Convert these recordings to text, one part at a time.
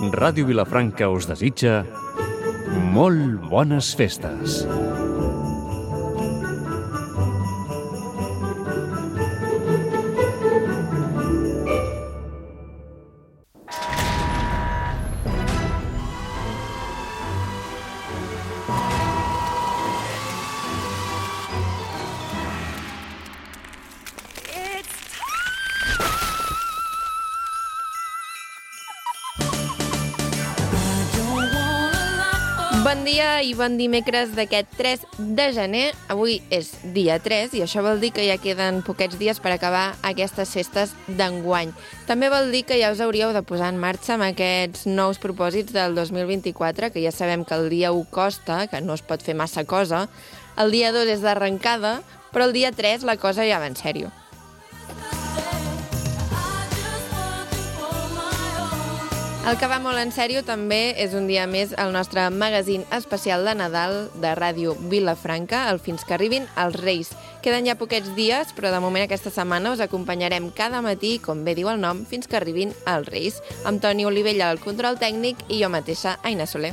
Ràdio Vilafranca us desitja molt bones festes. Bon dia i bon dimecres d'aquest 3 de gener. Avui és dia 3 i això vol dir que ja queden poquets dies per acabar aquestes festes d'enguany. També vol dir que ja us hauríeu de posar en marxa amb aquests nous propòsits del 2024, que ja sabem que el dia 1 costa, que no es pot fer massa cosa. El dia 2 és d'arrencada, però el dia 3 la cosa ja va en sèrio. El que va molt en sèrio també és un dia més el nostre magazín especial de Nadal de Ràdio Vilafranca, el Fins que arribin els Reis. Queden ja poquets dies, però de moment aquesta setmana us acompanyarem cada matí, com bé diu el nom, fins que arribin els Reis, amb Toni Olivella al control tècnic i jo mateixa, Aina Soler.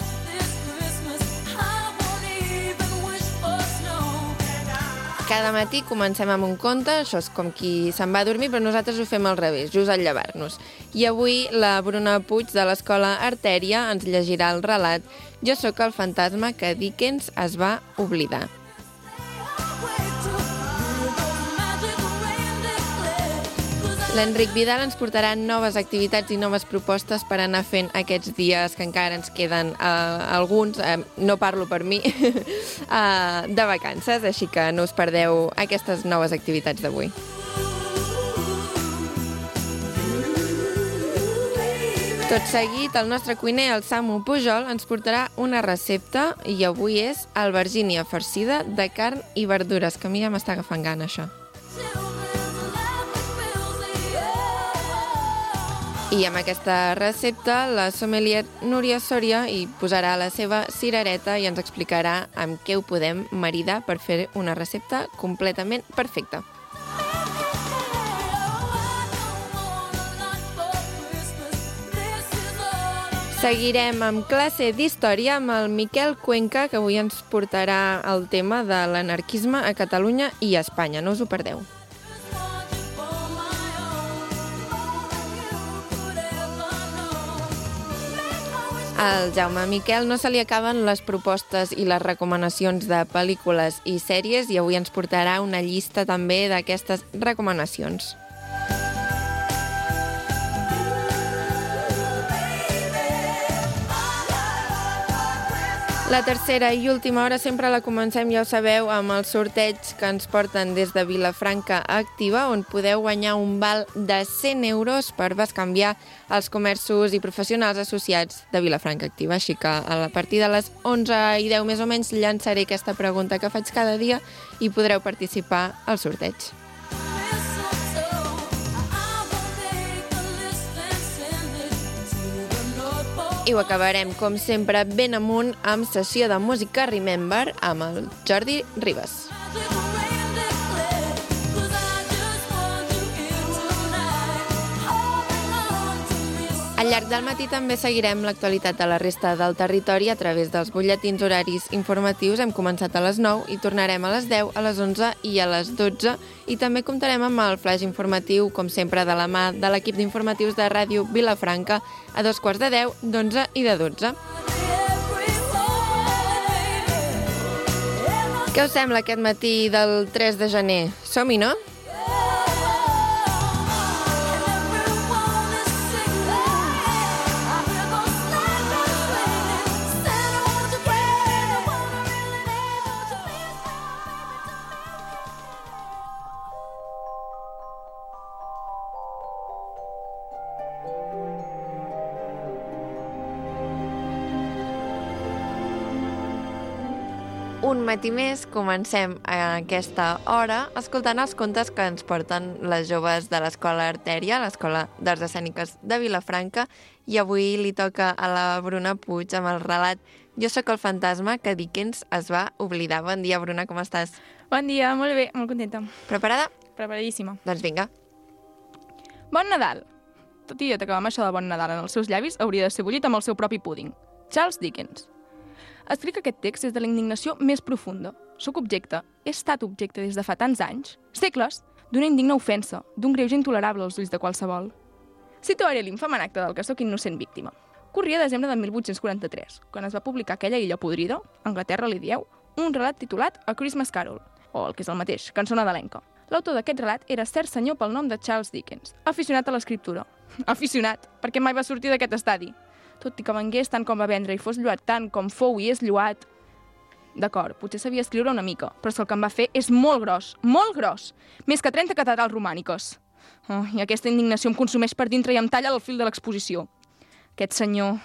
Cada matí comencem amb un conte, això és com qui se'n va a dormir, però nosaltres ho fem al revés, just al llevar-nos. I avui la Bruna Puig de l'Escola Artèria ens llegirà el relat Jo sóc el fantasma que Dickens es va oblidar. L'Enric Vidal ens portarà noves activitats i noves propostes per anar fent aquests dies que encara ens queden alguns, no parlo per mi, de vacances, així que no us perdeu aquestes noves activitats d'avui. Tot seguit, el nostre cuiner, el Samu Pujol, ens portarà una recepta i avui és albergínia farcida de carn i verdures, que a mi ja m'està agafant gana, això. I amb aquesta recepta, la sommelier Núria Sòria hi posarà la seva cirereta i ens explicarà amb què ho podem maridar per fer una recepta completament perfecta. Seguirem amb classe d'història amb el Miquel Cuenca, que avui ens portarà el tema de l'anarquisme a Catalunya i a Espanya. No us ho perdeu. Al Jaume Miquel no se li acaben les propostes i les recomanacions de pel·lícules i sèries i avui ens portarà una llista també d'aquestes recomanacions. La tercera i última hora sempre la comencem, ja ho sabeu, amb el sorteig que ens porten des de Vilafranca Activa, on podeu guanyar un val de 100 euros per bescanviar els comerços i professionals associats de Vilafranca Activa. Així que a partir de les 11:10 més o menys llançaré aquesta pregunta que faig cada dia i podreu participar al sorteig. I ho acabarem, com sempre, ben amunt amb sessió de música Remember amb el Jordi Ribas. Al llarg del matí també seguirem l'actualitat de la resta del territori a través dels butlletins horaris informatius. Hem començat a les 9 i tornarem a les 10, a les 11 i a les 12. I també comptarem amb el flash informatiu, com sempre, de la mà de l'equip d'informatius de Ràdio Vilafranca a 2:15, 11 i de 12. Què us sembla aquest matí del 3 de gener? Som-hi, no? Un matí més, comencem a aquesta hora escoltant els contes que ens porten les joves de l'Escola Artèria, l'Escola d'Arts Escèniques de Vilafranca, i avui li toca a la Bruna Puig amb el relat Jo sóc el fantasma que Dickens es va oblidar. Bon dia, Bruna, com estàs? Bon dia, molt bé, molt contenta. Preparada? Preparadíssima. Doncs vinga. Bon Nadal! tot i que vam això de bon Nadal en els seus llavis, hauria de ser bullit amb el seu propi púding. Charles Dickens. Escric aquest text des de la indignació més profunda. Soc objecte, he estat objecte des de fa tants anys, segles, d'una indigna ofensa, d'un greuge intolerable als ulls de qualsevol. Cito ara l'infame acte del que sóc innocent víctima. Corria desembre de 1843, quan es va publicar aquella illa podrida, Anglaterra li dieu, un relat titulat A Christmas Carol, o el que és el mateix, cançó nadalenca. L'autor d'aquest relat era cert senyor pel nom de Charles Dickens, aficionat a l'escriptura. Aficionat, perquè mai va sortir d'aquest estadi. Tot i que vengués tant com va vendre i fos lloat tant com fou i és lloat. D'acord, potser sabia escriure una mica, però el que em va fer és molt gros, més que 30 catedrals romàniques. Oh, i aquesta indignació em consumeix per dintre i em talla el fil de l'exposició. Aquest senyor,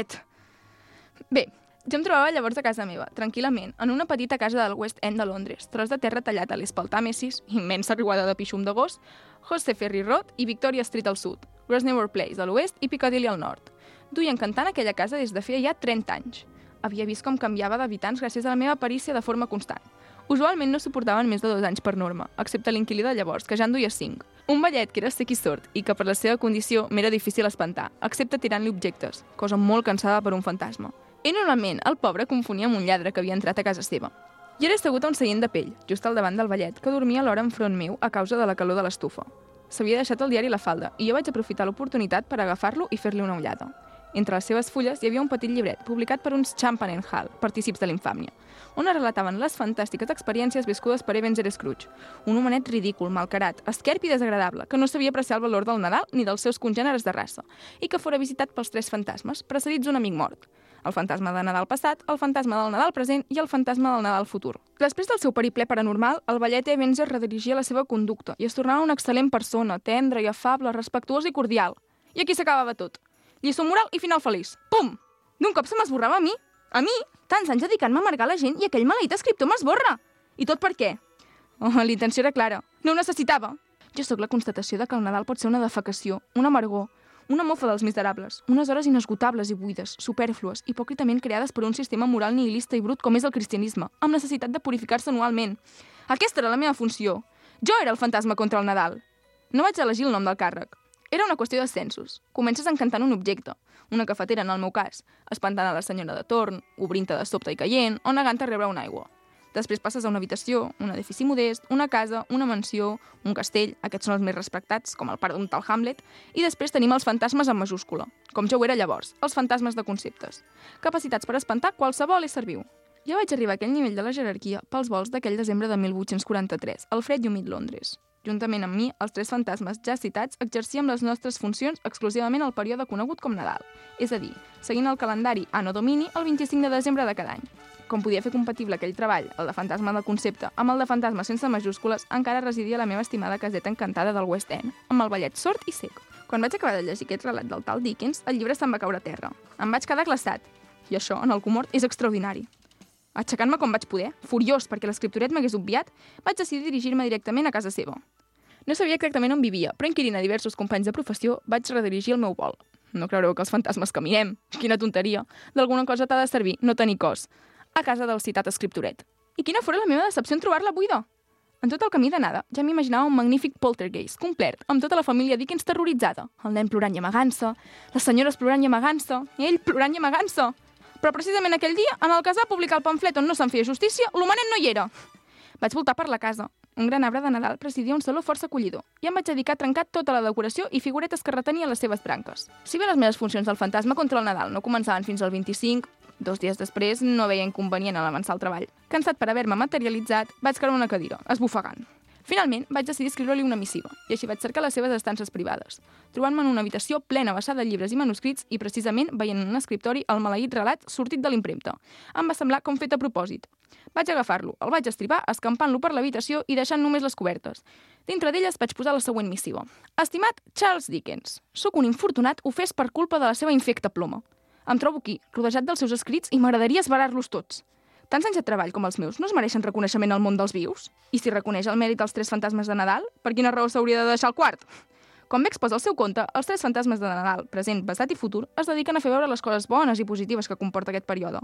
Bé, jo em trobava llavors a casa meva, tranquil·lament, en una petita casa del West End de Londres, tros de terra tallat a l'Espaltàmesis, immensa riuada de pixum d'agost, José Ferry Road i Victoria Street al sud, Grosvenor Place a l'oest i Piccadilly al nord. Duia encantant aquella casa des de feia ja 30 anys. Havia vist com canviava d'habitants gràcies a la meva perícia de forma constant. Usualment no suportaven més de 2 anys per norma, excepte l'inquilí de llavors, que ja en duia 5. Un vellet que era sec i sord i que per la seva condició m'era difícil espantar, excepte tirant-li objectes, cosa molt cansada per un fantasma. I normalment el pobre confonia amb un lladre que havia entrat a casa seva. Jo era assegut a un seient de pell, just al davant del vellet, que dormia alhora enfront meu a causa de la calor de l'estufa. S'havia deixat el diari a la falda i jo vaig aprofitar l'oportunitat per agafar-lo i fer-li una ullada. Entre les seves fulles hi havia un petit llibret publicat per uns Champagne Hall, partícips de l'infàmia, on es relataven les fantàstiques experiències viscudes per Ebenezer Scrooge, un homenet ridícul, malcarat, esquerp i desagradable, que no sabia apreciar el valor del Nadal ni dels seus congèneres de raça, i que fora visitat pels 3 fantasmes, precedits d'un amic mort. El fantasma de Nadal passat, el fantasma del Nadal present i el fantasma del Nadal futur. Després del seu periple paranormal, el vellet Ebenezer redirigia la seva conducta i es tornava una excel·lent persona, tendra i afable, respectuosa i cordial. I aquí s'acabava tot. Lliçó moral i final feliç. Pum! D'un cop se m'esborrava a mi. A mi! Tants anys dedicant-me a amargar la gent i aquell maleït escriptor m'esborra. I tot per què? Oh, l'intenció era clara. No ho necessitava. Jo sóc la constatació de que el Nadal pot ser una defecació, una amargor, una mofa dels miserables, unes hores inesgotables i buides, supèrflues, hipòcritament creades per un sistema moral nihilista i brut com és el cristianisme, amb necessitat de purificar-se anualment. Aquesta era la meva funció. Jo era el fantasma contra el Nadal. No vaig elegir el nom del càrrec. Era una qüestió d'ascensos. Comences encantant un objecte, una cafetera en el meu cas, espantant a la senyora de torn, obrint-te de sobte i caient, o negant-te a rebre una aigua. Després passes a una habitació, un edifici modest, una casa, una mansió, un castell, aquests són els més respectats, com el pare d'un tal Hamlet, i després tenim els fantasmes en majúscula, com jo ho era llavors, els fantasmes de conceptes, capacitats per espantar qualsevol ésser viu. Jo vaig arribar a aquell nivell de la jerarquia pels vols d'aquell desembre de 1843, al fred i humit Londres. Juntament amb mi, els 3 fantasmes ja citats exercíem les nostres funcions exclusivament al període conegut com Nadal, és a dir, seguint el calendari Anno Domini el 25 de desembre de cada any. Com podia fer compatible aquell treball, el de fantasma del concepte, amb el de fantasma sense majúscules, encara residia a la meva estimada caseta encantada del West End, amb el vellet sord i sec. Quan vaig acabar de llegir aquest relat del tal Dickens, el llibre se'n va caure a terra. Em vaig quedar glaçat. I això, en el comort, és extraordinari. Aixecant-me com vaig poder, furiós perquè l'escriptoret m'hagués obviat, vaig decidir dirigir-me directament a casa seva. No sabia exactament on vivia, però inquirint a diversos companys de professió, vaig redirigir el meu vol. No creureu que els fantasmes caminem. Quina tonteria. D'alguna cosa t'ha de servir, no tenir cos. A casa del citat escriptoret. I quina fora la meva decepció en trobar-la buida. En tot el camí d'anada, ja m'imaginava un magnífic poltergeist, complet, amb tota la família Dickens terroritzada. El nen plorant i amagant-se, les senyores plorant i amagant-se, i ell plorant i amagant-se. Però precisament aquell dia, en el que es va publicar el pamflet on no se'n feia justícia, l'homenet no hi era. Vaig voltar per la casa. Un gran arbre de Nadal presidia un saló força acollidor i em vaig dedicar a trencar tota la decoració i figuretes que retenia les seves branques. Si bé les meves funcions del fantasma contra el Nadal no començaven fins al 25, 2 dies després no veia inconvenient en avançar el treball. Cansat per haver-me materialitzat, vaig caure una cadira, esbufegant. Finalment, vaig decidir escriure-li una missiva, i així vaig cercar les seves estances privades, trobant-me en una habitació plena vessada de llibres i manuscrits i precisament veient en un escriptori el maleït relat sortit de l'impremta. Em va semblar com fet a propòsit. Vaig agafar-lo, el vaig estripar, escampant-lo per l'habitació i deixant només les cobertes. Dintre d'elles vaig posar la següent missiva. Estimat Charles Dickens, sóc un infortunat ofès per culpa de la seva infecta ploma. Em trobo aquí, rodejat dels seus escrits i m'agradaria esvarar-los tots. Tants anys de treball com els meus no es mereixen reconeixement al món dels vius? I si reconeix el mèrit dels 3 fantasmes de Nadal, per quina raó s'hauria de deixar el quart? Com bé exposa el seu conte, els 3 fantasmes de Nadal, present, passat i futur, es dediquen a fer veure les coses bones i positives que comporta aquest període.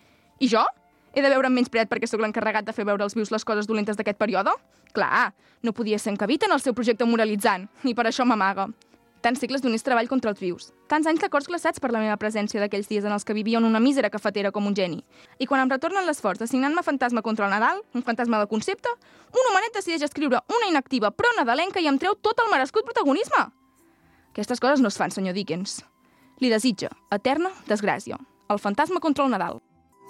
I jo? He de veure'm menyspreat perquè sóc l'encarregat de fer veure als vius les coses dolentes d'aquest període? Clar, no podia ser encabit en el seu projecte moralitzant, i per això m'amaga. Tants segles d'honest treball contra els vius. Tants anys d'acords glaçats per la meva presència d'aquells dies en els que vivia en una mísera cafetera com un geni. I quan em retornen l'esforç d'assignant-me fantasma contra el Nadal, un fantasma de concepte, un homenet decideix escriure una inactiva pro-nadalenca i em treu tot el merescut protagonisme. Aquestes coses no es fan, senyor Dickens. Li desitja eterna desgràcia. El fantasma contra el Nadal.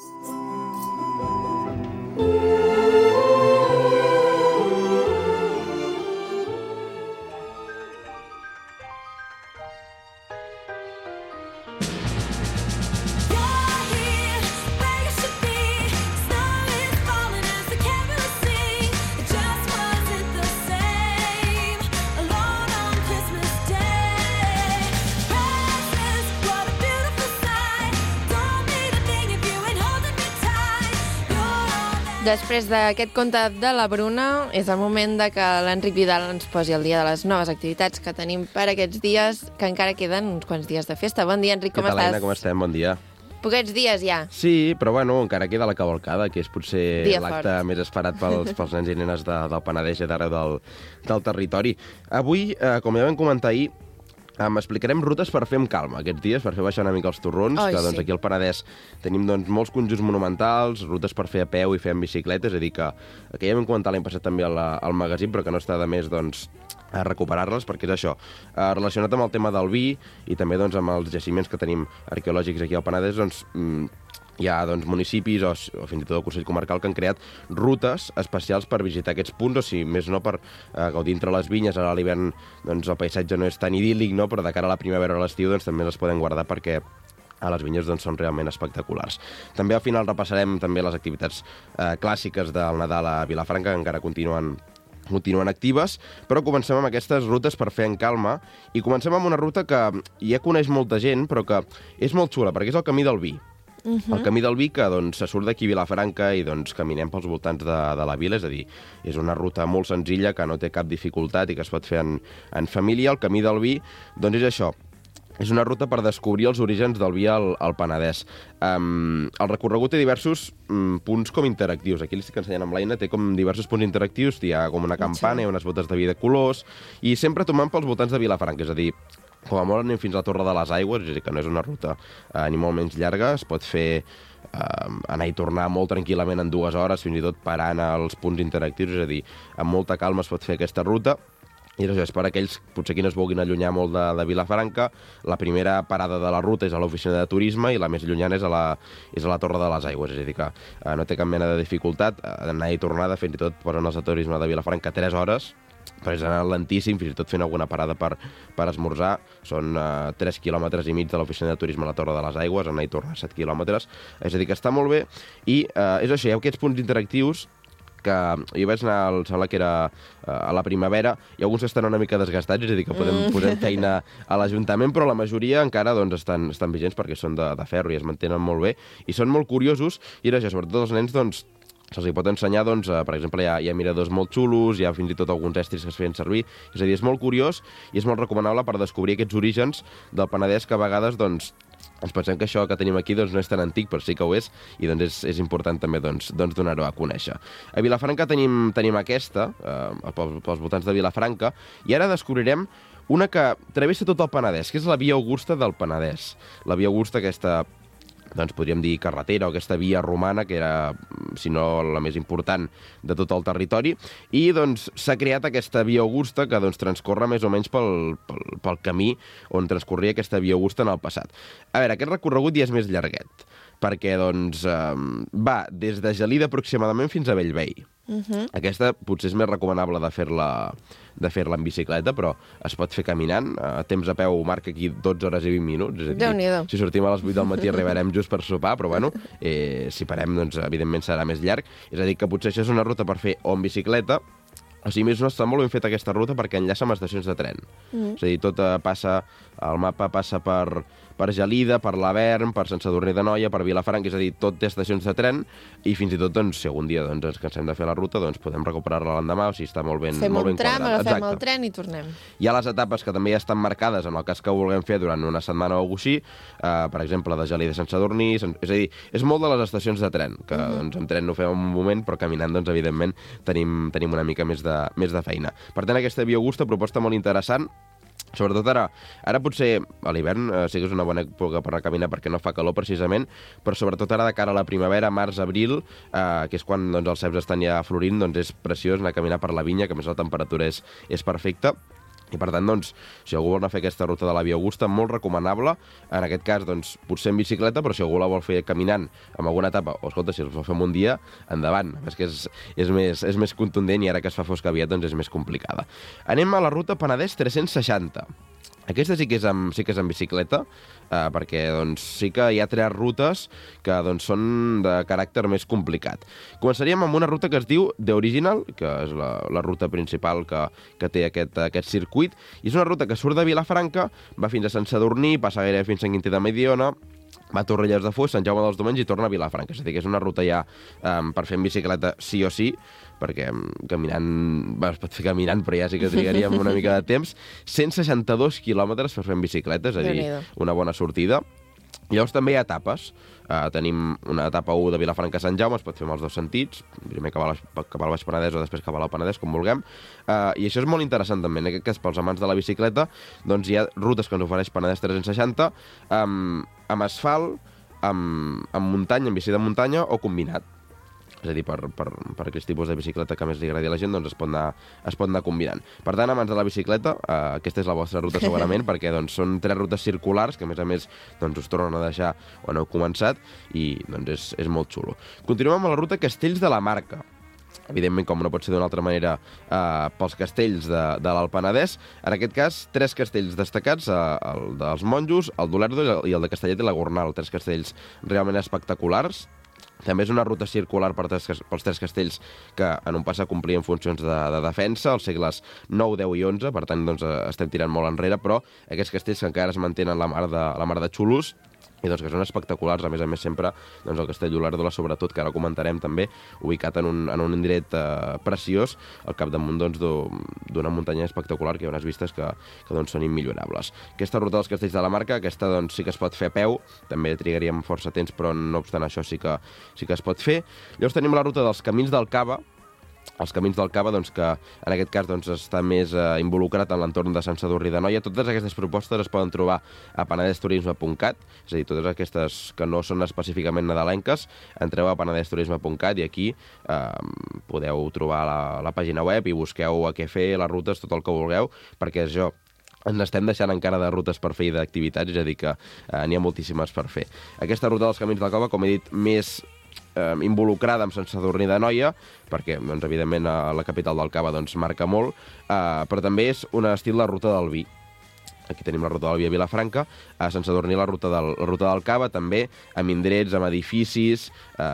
Després d'aquest conte de la Bruna, és el moment de que l'Enric Vidal ens posi al dia de les noves activitats que tenim per aquests dies, que encara queden uns quants dies de festa. Bon dia, Enric, com estàs? Què tal, Aina, com estem? Bon dia. Poquets dies ja. Sí, però bueno, encara queda la cavalcada, que és potser Dia l'acte fort. més esperat pels nens i nenes del Penedès i d'arreu del territori. Avui, com ja vam comentar ahir, explicarem rutes per fer amb calma aquests dies, per fer baixar una mica els torrons, Ai, que doncs, sí. aquí al Penedès tenim doncs, molts conjunts monumentals, rutes per fer a peu i fer amb bicicleta, és a dir, que ja vam comentar l'any passat també al magazín, però que no està de més doncs, a recuperar-les, perquè és això, relacionat amb el tema del vi i també doncs, amb els jaciments que tenim arqueològics aquí al Penedès, doncs, hi ha doncs, municipis o fins i tot el Consell Comarcal que han creat rutes especials per visitar aquests punts, o si més no per gaudir entre les vinyes. Ara a l'hivern doncs, el paisatge no és tan idíl·lic, no? Però de cara a la primavera o a l'estiu doncs, també les poden guardar perquè a les vinyes doncs, són realment espectaculars. També al final repassarem també les activitats clàssiques del Nadal a Vilafranca, que encara continuen actives, però comencem amb aquestes rutes per fer en calma i comencem amb una ruta que ja coneix molta gent, però que és molt xula, perquè és el Camí del Vi. El Camí del Vi, que doncs, se surt d'aquí a Vilafranca i doncs, caminem pels voltants de la vila, és a dir, és una ruta molt senzilla que no té cap dificultat i que es pot fer en família. El Camí del Vi doncs, és això, és una ruta per descobrir els orígens del vi al Penedès. El recorregut té diversos punts com interactius. Aquí l'estic ensenyant amb l'Aina, té com diversos punts interactius, hi ha com una campana, hi ha unes botes de vi de colors, i sempre tomant pels voltants de Vilafranca, és a dir, com a molt anem fins a la Torre de les Aigües, és a dir, que no és una ruta ni molt menys llarga, es pot fer anar i tornar molt tranquil·lament en 2 hores, fins i tot parant als punts interactius, és a dir, amb molta calma es pot fer aquesta ruta. I això és per aquells, potser qui no es vulguin allunyar molt de Vilafranca. La primera parada de la ruta és a l'oficina de turisme i la més llunyana és a la Torre de les Aigües, és a dir, que no té cap mena de dificultat. Anar i tornada, fins i tot posen els de turisme de Vilafranca 3 hores, però és anar lentíssim, fins i tot fent alguna parada per esmorzar. Són 3 quilòmetres i mig de l'oficina de turisme a la Torre de les Aigües, anar i tornar 7 quilòmetres. És a dir, que està molt bé. I és això, hi ha aquests punts interactius que jo vaig anar, em sembla que era a la primavera, i alguns estan una mica desgastats, és a dir, que podem posar feina a l'Ajuntament, però la majoria encara doncs, estan vigents perquè són de ferro i es mantenen molt bé, i són molt curiosos, i això, sobretot els nens, doncs, se'ls pot ensenyar, doncs, per exemple, hi ha miradors molt xulos, hi ha fins i tot alguns estris que es feien servir, és a dir, és molt curiós i és molt recomanable per descobrir aquests orígens del Penedès que a vegades, doncs, ens pensem que això que tenim aquí doncs, no és tan antic, però sí que ho és, i doncs, és important també doncs, donar-ho a conèixer. A Vilafranca tenim aquesta, pels voltants de Vilafranca, i ara descobrirem una que travessa tot el Penedès, que és la Via Augusta del Penedès. La Via Augusta, aquesta, doncs podríem dir carretera o aquesta via romana, que era, si no la més important de tot el territori, i doncs s'ha creat aquesta Via Augusta que doncs transcorre més o menys pel camí on transcorria aquesta Via Augusta en el passat. A veure, aquest recorregut ja és més llarguet, perquè doncs va des de Gelida aproximadament fins a Bellvei. Aquesta potser és més recomanable de fer-la en bicicleta, però es pot fer caminant. A temps a peu marca aquí 12 hores i 20 minuts. És a dir, Déu-n'hi-do. si sortim a les 8 del matí arribarem just per sopar, però bueno, si parem, doncs evidentment serà més llarg. És a dir, que potser això és una ruta per fer o en bicicleta, o sigui, més no està molt ben feta aquesta ruta perquè enllaça amb estacions de tren. És a dir, tot passa, el mapa passa per Gelida, per l'Avern, per Sant Sadurní d'Anoia, per Vilafranca, és a dir, tot té estacions de tren, i fins i tot, doncs, si algun dia ens cansem de fer la ruta, doncs podem recuperar-la l'endemà, o sigui, està molt ben Fem un tram, quadrat. agafem el tren i tornem. Hi ha les etapes que també ja estan marcades en el cas que ho vulguem fer durant una setmana o alguna cosa, per exemple, de Gelida a Sant Sadurní, és a dir, és molt de les estacions de tren, que doncs, en tren no ho fem en un moment, però caminant, doncs, evidentment, tenim una mica més de feina. Per tant, aquesta Via Augusta, proposta molt interessant, Sobretot ara potser a l'hivern sí que és una bona època per anar a caminar perquè no fa calor precisament, però sobretot ara de cara a la primavera, març, abril, que és quan doncs, els ceps estan ja florint, doncs és preciós anar a caminar per la vinya, que a més la temperatura és perfecta. I per tant, doncs, si algú vol anar a fer aquesta ruta de la Via Augusta, molt recomanable. En aquest cas, doncs, potser en bicicleta, però si algú la vol fer caminant en alguna etapa, o escolta, si els vol fer en un dia, endavant. És que és més contundent i ara que es fa fosc aviat, doncs és més complicada. Anem a la ruta Penedès 360. Aquesta sí que és en bicicleta, perquè doncs, sí que hi ha 3 rutes que doncs, són de caràcter més complicat. Començaríem amb una ruta que es diu The Original, que és la ruta principal que té aquest circuit, i és una ruta que surt de Vilafranca, va fins a Sant Sadurní, passa gairebé fins a Sant Quintí de Mediona, va a Torrelles de Foix, Sant Jaume dels Domenys i torna a Vilafranca. És a dir, que és una ruta ja per fer en bicicleta sí o sí, perquè es pot fer caminant, però ja sí que trigaríem una mica de temps. 162 quilòmetres per fer en bicicleta, és a dir, una bona sortida. Llavors també hi ha etapes. Tenim una etapa 1 de Vilafranca a Sant Jaume, es pot fer en els dos sentits, primer cap al Baix Penedès o després cap a l'Alt Penedès, com vulguem. I això és molt interessant també, en aquest cas pels amants de la bicicleta, doncs hi ha rutes que ens ofereix Penedès 360 amb asfalt, amb muntanya, amb bici de muntanya o combinat. És a dir, per aquest tipus de bicicleta que més li agradi a la gent, doncs es pot anar combinant. Per tant, amants de la bicicleta, aquesta és la vostra ruta segurament, perquè doncs, són 3 rutes circulars, que a més doncs, us tornen a deixar on heu començat, i doncs, és molt xulo. Continuem amb la ruta Castells de la Marca. Evidentment, com no pot ser d'una altra manera, pels castells de l'Alt Penedès. En aquest cas, 3 castells destacats, el dels Monjos, el d'Olèrdola i el de Castellet i la Gornal. 3 castells realment espectaculars. També és una ruta circular pels 3 castells que en un passat complien funcions de defensa, als segles 9, 10 i 11, per tant doncs, estem tirant molt enrere, però aquests castells que encara es mantenen la mar de xulos, i doncs que són espectaculars, a més sempre doncs el Castell d'Olèrdola, sobretot, que ara comentarem també, ubicat en un indret preciós, al capdamunt doncs, d'una muntanya espectacular, que hi ha unes vistes que doncs, són immillorables. Aquesta ruta dels Castells de la Marca, aquesta doncs, sí que es pot fer a peu, també trigaríem força temps, però no obstant això sí que es pot fer. Llavors tenim la ruta dels Camins del Cava, els Camins del Cava, doncs, que en aquest cas doncs, està més involucrat en l'entorn de Sant Sadurní d'Anoia. Totes aquestes propostes es poden trobar a penedesturisme.cat, és a dir, totes aquestes que no són específicament nadalenques, entreu a penedesturisme.cat i aquí podeu trobar la pàgina web i busqueu a què fer, les rutes, tot el que vulgueu, perquè això ens estem deixant encara de rutes per fer i d'activitats, és a dir, que n'hi ha moltíssimes per fer. Aquesta ruta dels Camins del Cava, com he dit, més involucrada amb Sant Sadurní d'Anoia, perquè, doncs, evidentment, la capital del Cava doncs, marca molt, però també és un estil de ruta del vi. Aquí tenim la ruta del vi a Vilafranca, a Sant Sadurní la ruta del Cava, també amb indrets, amb edificis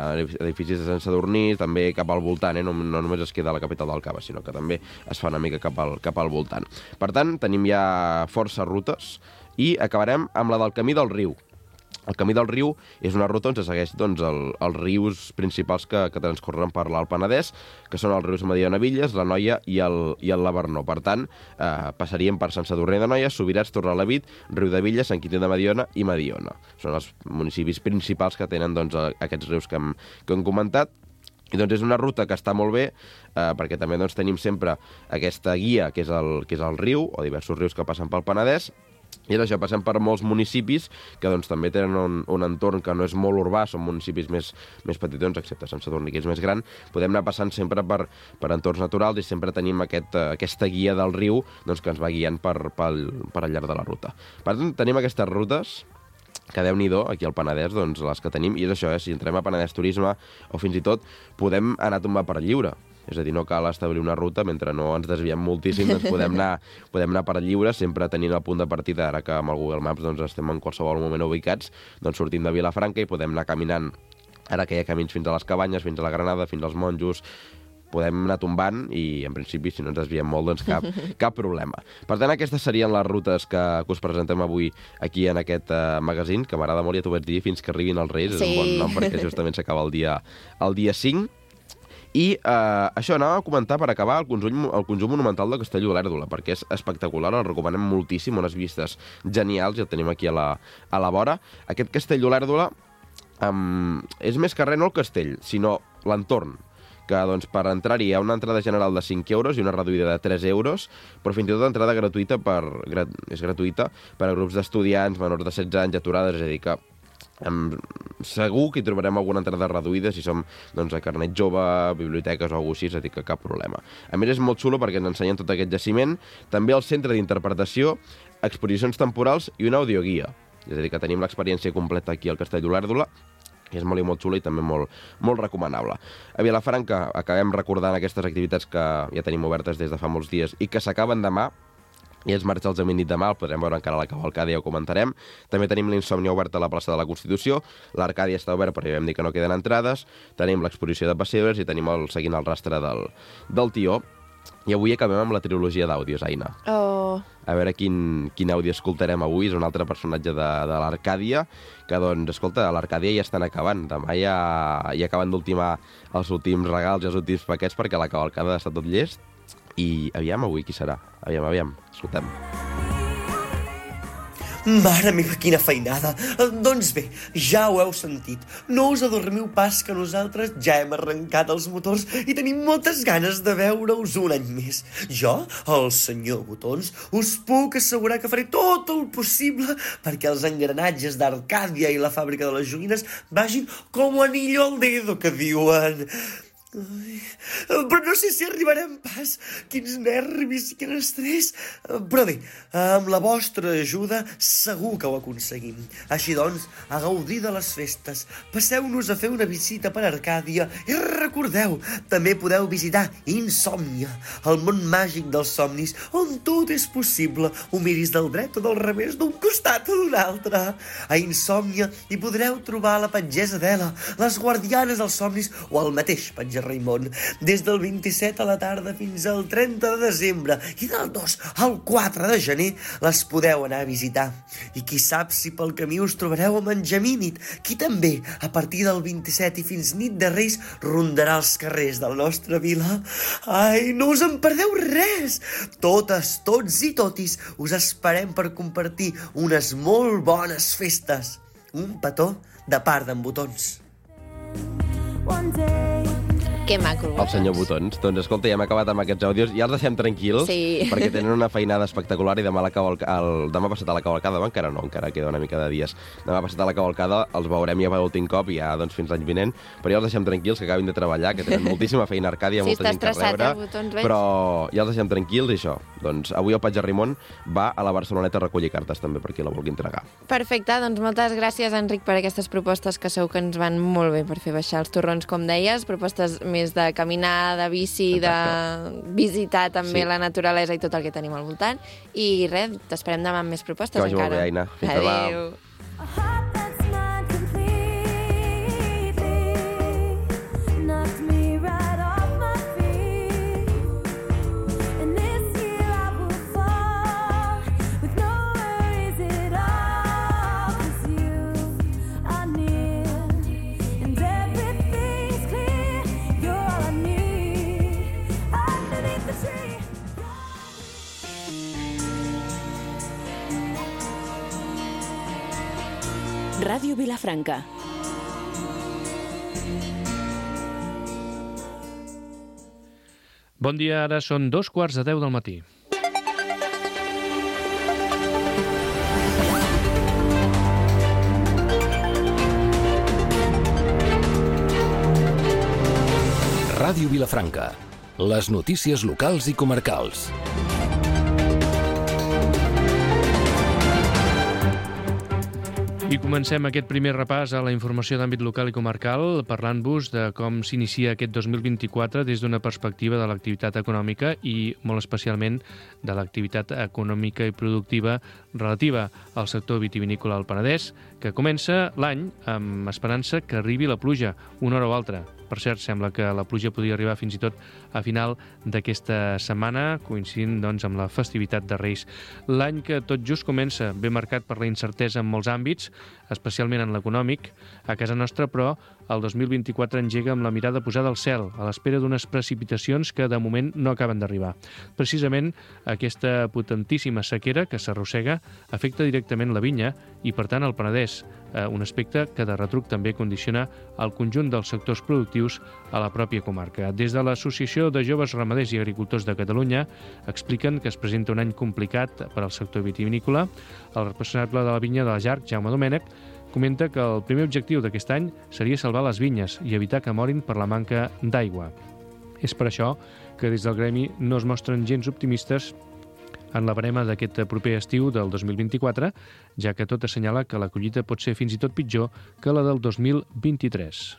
de Sant Sadurní, també cap al voltant, no només es queda a la capital del Cava, sinó que també es fa una mica cap al voltant. Per tant, tenim ja força rutes i acabarem amb la del Camí del Riu. El Camí del Riu és una ruta on se segueix doncs, els rius principals que transcorren per l'Alt Penedès, que són els rius Mediona-Villes, la Noia i el Lavernó. Per tant, passaríem per Sant Sadurní d'Anoia, Subirats, Torrelavit, Riu de Villes, Sant Quintí de Mediona i Mediona. Són els municipis principals que tenen doncs, aquests rius que hem comentat. I doncs és una ruta que està molt bé, perquè també doncs, tenim sempre aquesta guia, que és el riu, o diversos rius que passen pel Penedès. I és això, passem per molts municipis que doncs, també tenen un entorn que no és molt urbà, són municipis més petitons, excepte Sant Sadurní, que és més gran. Podem anar passant sempre per entorns naturals i sempre tenim aquesta guia del riu doncs, que ens va guiant per al llarg de la ruta. Per tant, tenim aquestes rutes que Déu-n'hi-do, aquí al Penedès, doncs, les que tenim, i és això, si entrem a Penedès Turisme o fins i tot podem anar a tombar per lliure. És a dir, no cal establir una ruta, mentre no ens desviem moltíssim, doncs podem anar per lliure, sempre tenint el punt de partida, ara que amb el Google Maps doncs, estem en qualsevol moment ubicats, doncs sortim de Vilafranca i podem anar caminant, ara que hi ha camins fins a les Cabanyes, fins a la Granada, fins als Monjos, podem anar tombant i, en principi, si no ens desviem molt, doncs cap problema. Per tant, aquestes serien les rutes que us presentem avui aquí en aquest magazín, que m'agrada molt, ja t'ho vaig dir, fins que arribin els Reis, és un bon nom perquè justament s'acaba el dia 5. I això, anava a comentar per acabar el conjunt monumental de Castell d'Olèrdola, perquè és espectacular, el recomanem moltíssim, unes vistes genials, ja el tenim aquí a la vora. Aquest Castell d'Olèrdola és més que res no el castell, sinó l'entorn, que doncs, per entrar-hi hi ha una entrada general de 5 euros i una reduïda de 3 euros, però fins i tot entrada gratuïta és gratuïta per a grups d'estudiants, menors de 16 anys, aturades, és a dir que segur que hi trobarem alguna entrada reduïda si som doncs, a carnet jove, biblioteques o alguna cosa així, és a dir que cap problema. A més, és molt xulo perquè ens ensenyen tot aquest jaciment, també el centre d'interpretació, exposicions temporals i una audioguia. És a dir, que tenim l'experiència completa aquí al Castell d'Olèrdola, que és molt i molt xula i també molt recomanable. A Vilafranca acabem recordant aquestes activitats que ja tenim obertes des de fa molts dies i que s'acaben demà, i els marxa els nit demà, el podrem veure encara a la cavalcada, ja ho comentarem. També tenim l'Insòmnia oberta a la plaça de la Constitució, l'Arcàdia està obert, però ja vam dir que no queden entrades, tenim l'exposició de pessebres i tenim seguint el rastre del Tió. I avui acabem amb la trilogia d'àudios, Aina. Oh. A veure quin àudio escoltarem avui. És un altre personatge de l'Arcàdia, que, doncs, escolta, a l'Arcàdia ja estan acabant. Demà ja acaben d'ultimar els últims regals i els últims paquets perquè la cavalcada està tot llest. I aviam avui qui serà. Aviam, escoltem. Mare meva, quina feinada! Doncs bé, ja ho heu sentit. No us adormiu pas que nosaltres ja hem arrencat els motors i tenim moltes ganes de veure-us un any més. Jo, el senyor Botons, us puc assegurar que faré tot el possible perquè els engranatges d'Arcàdia i la fàbrica de les joguines vagin com anillo al dedo, que diuen. Però no sé si arribarem pas. Quins nervis i quin estrès. Però bé, amb la vostra ajuda segur que ho aconseguim. Així doncs, a gaudir de les festes. Passeu-nos a fer una visita per Arcàdia i recordeu, també podeu visitar Insòmnia, el món màgic dels somnis, on tot és possible. Ho miris del dret o del revés, d'un costat o d'un altre. A Insòmnia hi podreu trobar la pagesa Adela, les guardianes dels somnis o el mateix Patger Raimon, des del 27 a la tarda fins al 30 de desembre i del 2 al 4 de gener les podeu anar a visitar. I qui sap si pel camí us trobareu amb en Gemínit, qui també, a partir del 27 i fins nit de Reis, rondarà els carrers de la nostra vila. Ai, no us en perdeu res! Totes, tots i totis us esperem per compartir unes molt bones festes. Un petó de part d'en Botons. Que maco. El senyor Botons. Doncs escolta, ja hem acabat amb aquests àudios. Ja els deixem tranquils, sí, perquè tenen una feinada espectacular i demà passat a la cavalcada, encara no, encara queda una mica de dies. Demà passat a la cavalcada els veurem ja per l'últim cop i ja doncs, fins l'any vinent, però ja els deixem tranquils, que acabin de treballar, que tenen moltíssima feina a Arcàdia, sí, molta gent que rebre, Botons, però ja els deixem tranquils i això. Doncs avui el Patger Raimon va a la Barceloneta a recollir cartes també per qui la vulgui entregar. Perfecte, doncs moltes gràcies, Enric, per aquestes propostes que segur que ens van molt bé per fer baixar els torrons, com deies, propostes més de caminar, de bici, exacte, de visitar també la naturalesa i tot el que tenim al voltant. I res, t'esperem demà amb més propostes encara. Que vagi molt bé, Aina. Fins demà. Adéu. Ràdio Vilafranca. Bon dia, ara són 2:15 del matí. Ràdio Vilafranca. Les notícies locals i comarcals. I comencem aquest primer repàs a la informació d'àmbit local i comarcal parlant-vos de com s'inicia aquest 2024 des d'una perspectiva de l'activitat econòmica i molt especialment de l'activitat econòmica i productiva relativa al sector vitivinícola al Penedès, que comença l'any amb esperança que arribi la pluja una hora o altra. Per cert, sembla que la pluja podria arribar fins i tot a final d'aquesta setmana, coincidint doncs, amb la festivitat de Reis. L'any que tot just comença, ben marcat per la incertesa en molts àmbits, especialment en l'econòmic. A casa nostra, però, el 2024 engega amb la mirada posada al cel, a l'espera d'unes precipitacions que de moment no acaben d'arribar. Precisament aquesta potentíssima sequera que s'arrossega afecta directament la vinya i, per tant, el Penedès. un aspecte que de retruc també condiciona el conjunt dels sectors productius a la pròpia comarca. Des de l'Associació de Joves Ramaders i Agricultors de Catalunya expliquen que es presenta un any complicat per al sector vitivinícola. El responsable de la vinya de la Jarc, Jaume Domènech, comenta que el primer objectiu d'aquest any seria salvar les vinyes i evitar que morin per la manca d'aigua. És per això que des del gremi no es mostren gens optimistes en la barema d'aquest proper estiu del 2024, ja que tot assenyala que la collita pot ser fins i tot pitjor que la del 2023.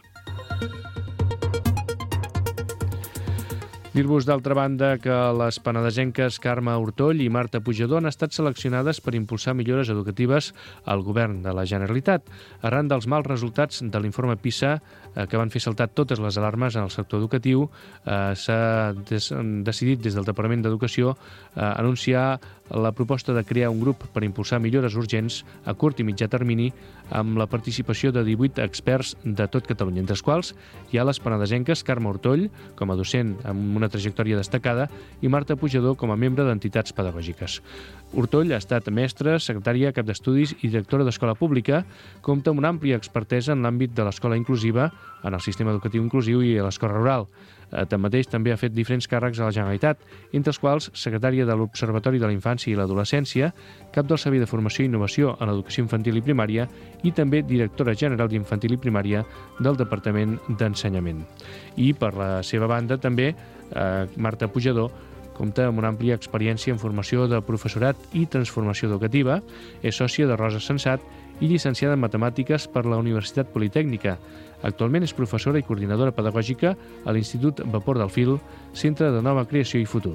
Dir-vos, d'altra banda, que les penedesenques Carme Hortoll i Marta Pujador han estat seleccionades per impulsar millores educatives al govern de la Generalitat. Arran dels mals resultats de l'informe PISA, que van fer saltar totes les alarmes en el sector educatiu, s'ha decidit des del Departament d'Educació anunciar la proposta de crear un grup per impulsar millores urgents a curt i mitjà termini amb la participació de 18 experts de tot Catalunya, entre els quals hi ha les penedesenques Carme Hortoll, com a docent amb una trajectòria destacada, i Marta Pujador com a membre d'entitats pedagògiques. Hortoll ha estat mestra, secretària, cap d'estudis i directora d'escola pública, compta amb una àmplia expertesa en l'àmbit de l'escola inclusiva, en el sistema educatiu inclusiu i a l'escola rural. Tanmateix, també ha fet diferents càrrecs a la Generalitat, entre els quals secretària de l'Observatori de la Infància i l'Adolescència, cap del Servei de Formació i Innovació en l'Educació Infantil i Primària i també directora general d'Infantil i Primària del Departament d'Ensenyament. I, per la seva banda, també Marta Pujador compta amb una àmplia experiència en formació de professorat i transformació educativa, és sòcia de Rosa Sensat i llicenciada en Matemàtiques per la Universitat Politècnica. Actualment és professora i coordinadora pedagògica a l'Institut Vapor del Fil, Centre de Nova Creació i Futur.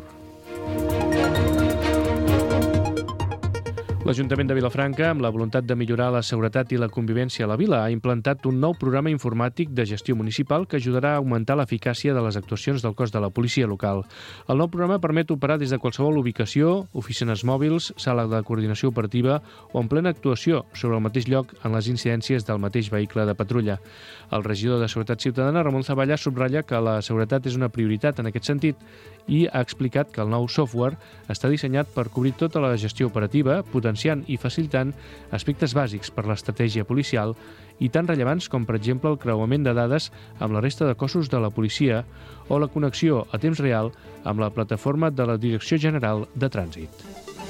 L'Ajuntament de Vilafranca, amb la voluntat de millorar la seguretat i la convivència a la vila, ha implantat un nou programa informàtic de gestió municipal que ajudarà a augmentar l'eficàcia de les actuacions del cos de la policia local. El nou programa permet operar des de qualsevol ubicació, oficines mòbils, sala de coordinació operativa o en plena actuació sobre el mateix lloc en les incidències del mateix vehicle de patrulla. El regidor de Seguretat Ciutadana, Ramon Zavalla, subratlla que la seguretat és una prioritat en aquest sentit i ha explicat que el nou software està dissenyat per cobrir tota la gestió operativa, potenciant i facilitant aspectes bàsics per l'estratègia policial i tan rellevants com, per exemple, el creuament de dades amb la resta de cossos de la policia o la connexió a temps real amb la plataforma de la Direcció General de Trànsit.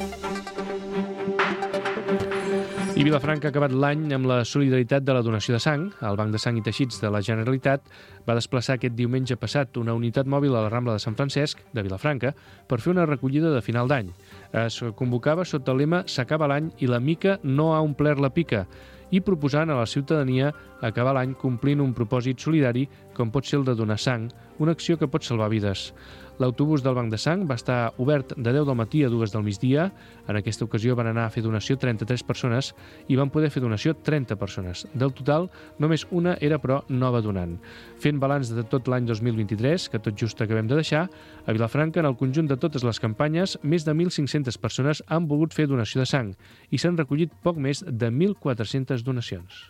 I Vilafranca ha acabat l'any amb la solidaritat de la donació de sang. El Banc de Sang i Teixits de la Generalitat va desplaçar aquest diumenge passat una unitat mòbil a la Rambla de Sant Francesc, de Vilafranca, per fer una recollida de final d'any. Es convocava sota el lema «S'acaba l'any i la mica no ha omplert la pica», i proposant a la ciutadania acabar l'any complint un propòsit solidari com pot ser el de donar sang, una acció que pot salvar vides. L'autobús del Banc de Sang va estar obert de 10 del matí a 2 del migdia. En aquesta ocasió van anar a fer donació 33 persones i van poder fer donació 30 persones. Del total, només una era, però, nova donant. Fent balanç de tot l'any 2023, que tot just acabem de deixar, a Vilafranca, en el conjunt de totes les campanyes, més de 1.500 persones han volgut fer donació de sang i s'han recollit poc més de 1.400 donacions.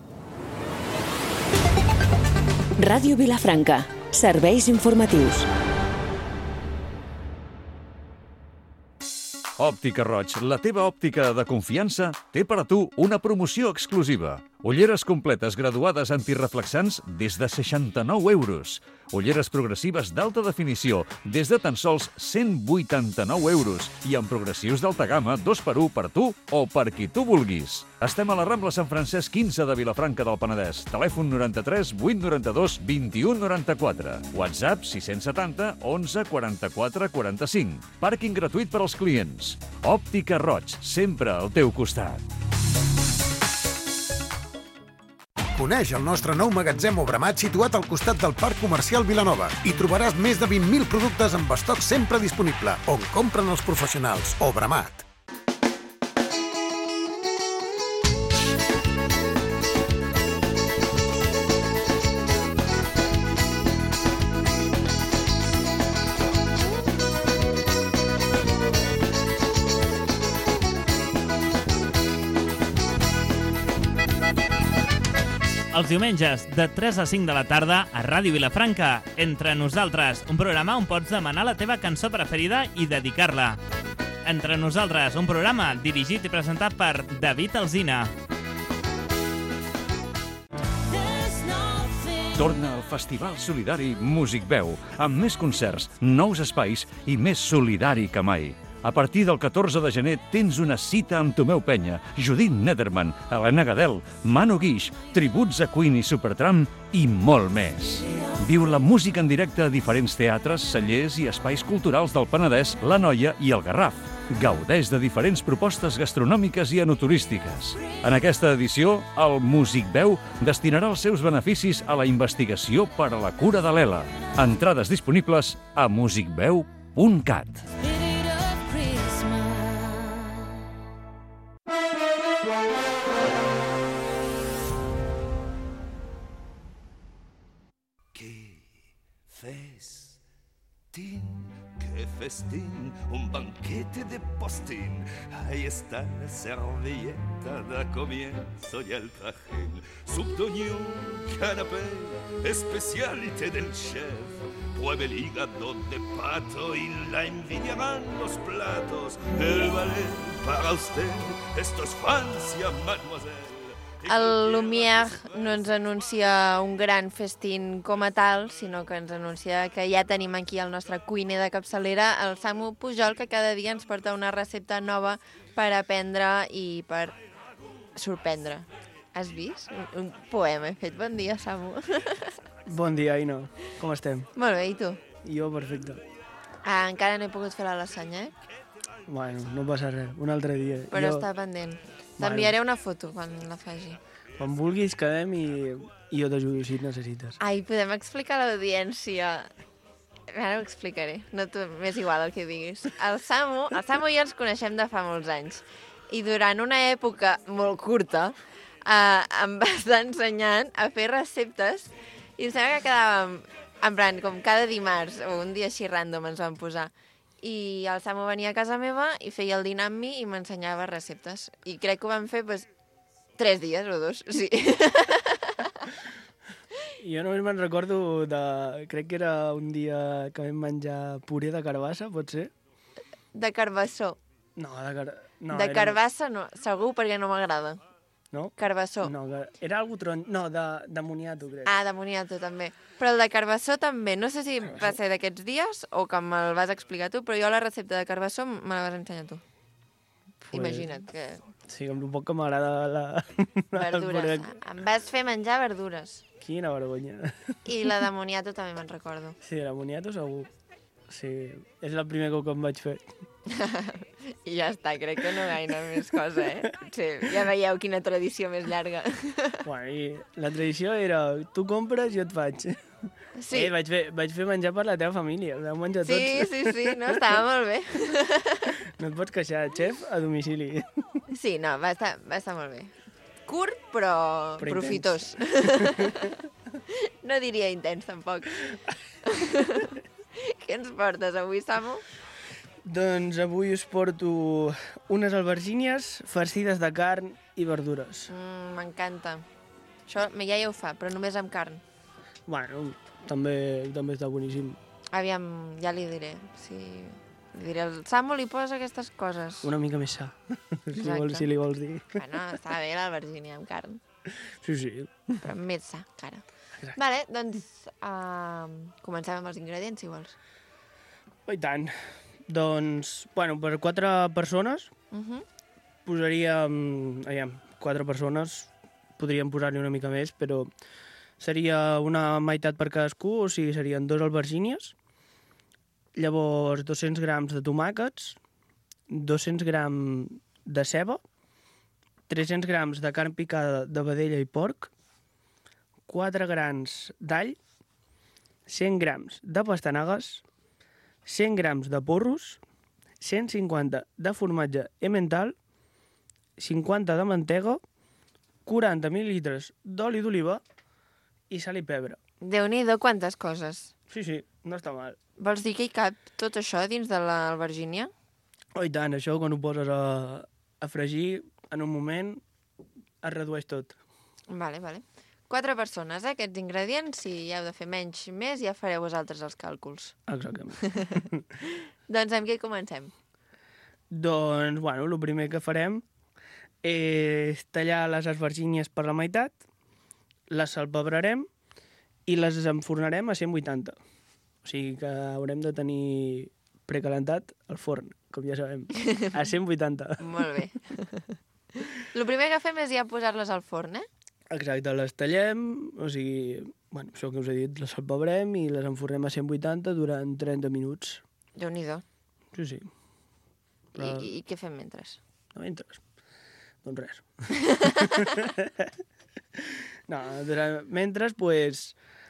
Ràdio Vilafranca. Serveis informatius. Òptica Roig, la teva òptica de confiança, té per a tu una promoció exclusiva. Ulleres completes graduades antireflexants des de 69 euros. Ulleres progressives d'alta definició des de tan sols 189 euros i amb progressius d'alta gamma 2x1 per tu o per qui tu vulguis. Estem a la Rambla Sant Francesc 15 de Vilafranca del Penedès. Telèfon 93 892 21 94. WhatsApp 670 11 44 45. Pàrquing gratuït per als clients. Òptica Roig, sempre al teu costat. Coneix el nostre nou magatzem Obramat situat al costat del Parc Comercial Vilanova. Hi trobaràs més de 20.000 productes amb estoc sempre disponible, on compren els professionals. Obramat. Els diumenges, de 3 a 5 de la tarda, a Ràdio Vilafranca, Entre Nosaltres, un programa on pots demanar la teva cançó preferida i dedicar-la. Entre Nosaltres, un programa dirigit i presentat per David Alsina. Torna al Festival Solidari Músic Veu, amb més concerts, nous espais i més solidari que mai. A partir del 14 de gener tens una cita amb Tomeu Penya, Judit Nederman, Helena Gadel, Manu Guix, tributs a Queen i Supertramp i molt més. Viu la música en directe a diferents teatres, cellers i espais culturals del Penedès, la Noia i el Garraf. Gaudeix de diferents propostes gastronòmiques i enoturístiques. En aquesta edició, el Músic Veu destinarà els seus beneficis a la investigació per a la cura de l'ELA. Entrades disponibles a musicveu.cat. Qué festín, un banquete de postín. Ahí está la servilleta, da comienzo ya el trajín. Subdoñón, canapé, especialité del chef. Pruebe el hígado de pato y la envidiarán los platos. El ballet para usted, esto es Francia, mademoiselle. El Lumière no ens anuncia un gran festín com a tal, sinó que ens anuncia que ja tenim aquí el nostre cuiner de capçalera, el Samu Pujol, que cada dia ens porta una recepta nova per aprendre i per sorprendre. Has vist? Un poema he fet. Bon dia, Samu. Bon dia, Aina. Com estem? Molt bé, i tu? Jo, perfecte. Encara no he pogut fer la lasanya, Bueno, no passa res. Un altre dia. Però està pendent. T'enviaré una foto quan la faci. Quan vulguis quedem i jo t'ajudo si et necessites. Ai, podem explicar a l'audiència... Ara ho explicaré. No, m'és igual el que diguis. El Samu i jo ens coneixem de fa molts anys. I durant una època molt curta em va estar ensenyant a fer receptes i em sembla que quedàvem en plan com cada dimarts o un dia així random ens vam posar. I el Samu venia a casa meva i feia el dinar amb mi i m'ensenyava receptes. I crec que ho vam fer 3 dies o 2, sí. Jo només me'n recordo de... Crec que era un dia que vam menjar puré de carbassa, pot ser? De carbassó. No, de carbassa no, segur perquè no m'agrada. No? Carbassó. No, era algú No, de moniato, crec. De moniato, també. Però el de carbassó també. No sé si va ser d'aquests dies o que me'l vas explicar tu, però jo la recepta de carbassó me la vas ensenyar tu. Imagina't que... Sí, amb el poc que m'agrada la... Verdures. Em vas fer menjar verdures. Quina vergonya. I la de moniato també me'n recordo. Sí, la moniato segur. Sí, és el primer cop que em vaig fer. I ja està, crec que no gaire més cosa, Sí, ja veieu quina tradició més llarga. Bueno, i la tradició era, tu compres i jo et faig. Sí. Vaig fer menjar per la teva família, vam menjar tots. Sí, no, estava molt bé. No et pots queixar, xef a domicili. Sí, no, va estar molt bé. Curt, però profitós. No diria intens, tampoc. Què ens portes avui, Samu? Doncs avui us porto unes albergínies farcides de carn i verdures. M'encanta. Això ja ho fa, però només amb carn. Bueno, també està boníssim. Aviam, ja li diré. Li diré, el Samu li posa aquestes coses. Una mica més sa, si li vols dir. Bueno, està bé l'albergínia amb carn. Sí. Però més sa, cara. Exacte. Vale, doncs comencem amb els ingredients, si vols. I tant. Doncs, bueno, per 4 persones posaríem... 4 persones, podríem posar-hi una mica més, però seria una meitat per cadascú, o sigui, serien 2 albergínies, llavors 200 grams de tomàquets, 200 grams de ceba, 300 grams de carn picada de vedella i porc, 4 grams d'all, 100 grams de pastanagues, 100 grams de porros, 150 de formatge emmental, 50 de mantega, 40 mil·lilitres d'oli d'oliva i sal i pebre. Déu-n'hi-do, quantes coses. Sí, no està mal. Vols dir que hi cap tot això dins de l'albergínia? Oh, i tant, això quan ho poses a fregir, en un moment es redueix tot. Vale. 4 persones, aquests ingredients, si hi heu de fer menys i més, ja fareu vosaltres els càlculs. Exactament. Doncs amb què comencem? Doncs, bueno, el primer que farem és tallar les albergínies per la meitat, les salpebrarem i les enfornarem a 180. O sigui que haurem de tenir precalentat el forn, com ja sabem, a 180. Molt bé. El primer que fem és ja posar-les al forn, eh? Exacte, les tallem, o sigui, bueno, això que us he dit, les salpebrem i les enfornem a 180 durant 30 minuts. Déu-n'hi-do. Sí, sí. Però... I què fem mentre? No, mentre? Doncs res. No, mentre, pues,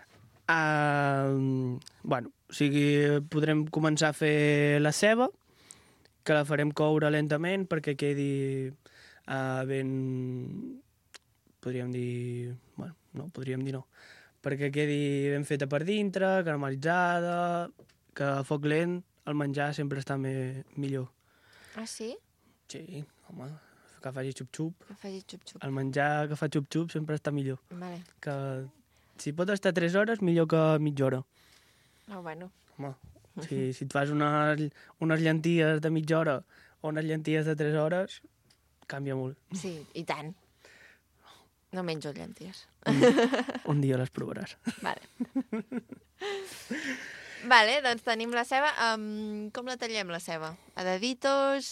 bueno, o sigui, podrem començar a fer la ceba, que la farem coure lentament perquè quedi ben... Podríem dir... Bueno, no, podríem dir no. Perquè quedi ben feta per dintre, caramelitzada, que a foc lent el menjar sempre està millor. Ah, sí? Sí, home, que faci xup-xup. Que faci xup-xup. El menjar que fa xup-xup sempre està millor. Vale. Que si pot estar 3 hores, millor que mitja hora. Ah, bueno. Home, si et fas unes llenties de mitja hora o unes llenties de 3 hores, canvia molt. Sí, i tant. No menjo llenties. Un dia les provaràs. Vale. Vale, doncs tenim la ceba. Com la tallem, la ceba? A deditos?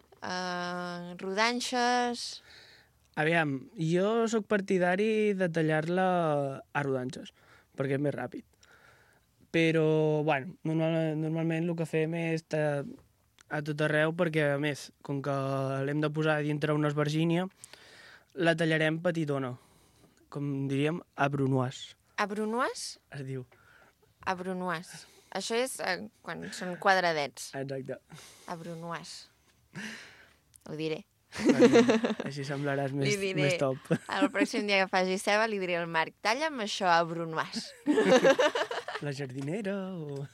Rodanxes? Aviam, jo sóc partidari de tallar-la a rodanxes, perquè és més ràpid. Però, bueno, normalment el que fem és a tot arreu, perquè, a més, com que l'hem de posar dintre una esvergínia, la tallarem petitona, com diríem, a brunoise. A brunoise? Es diu. A brunoise. Això és quan són quadradets. Exacte. A brunoise. Ho diré. Així semblaràs més top. El pròxim dia que faci ceba li diré al Marc, talla'm això a brunoise. La jardinera o...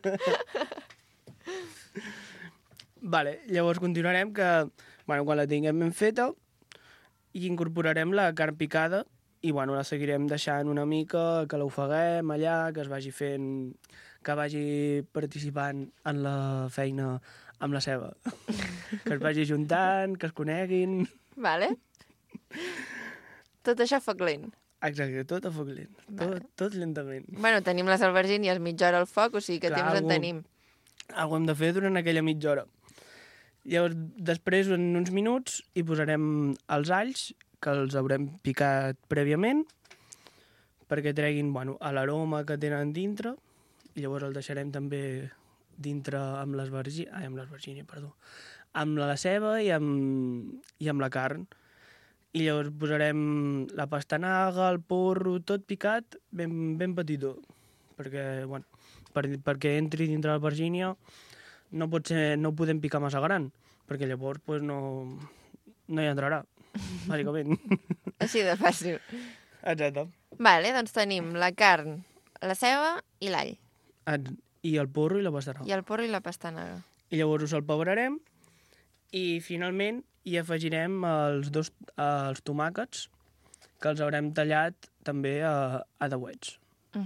Vale, llavors continuarem que, bueno, quan la tinguem ben feta, i incorporarem la carn picada i, bueno, la seguirem deixant una mica, que l'ofeguem allà, que es vagi fent, que vagi participant en la feina amb la ceba. Que es vagi juntant, que es coneguin... Vale. Tot això a foc lent. Exacte, tot a foc lent. Vale. Tot lentament. Bueno, tenim les albergínies mitja hora al foc, o sigui que temps en tenim. Algo hem de fer durant aquella mitja hora. Llavors, després, en uns minuts, hi posarem els alls, que els haurem picat prèviament, perquè treguin, bueno, l'aroma que tenen dintre, i llavors el deixarem també dintre amb l'esvergínia, perdó, amb la ceba i amb la carn. I llavors posarem la pastanaga, el porro, tot picat ben petitó, perquè, bueno, perquè entri dintre l'albergínia no ho podem picar massa gran, perquè llavors pues, no hi entrarà, bàsicament. Així de fàcil. Exacte. Vale, doncs tenim la carn, la ceba i l'all. I el porro i la pastanaga. I el porro i la pastanaga. I llavors ho salpebrarem i finalment hi afegirem els tomàquets, que els haurem tallat també a deuets.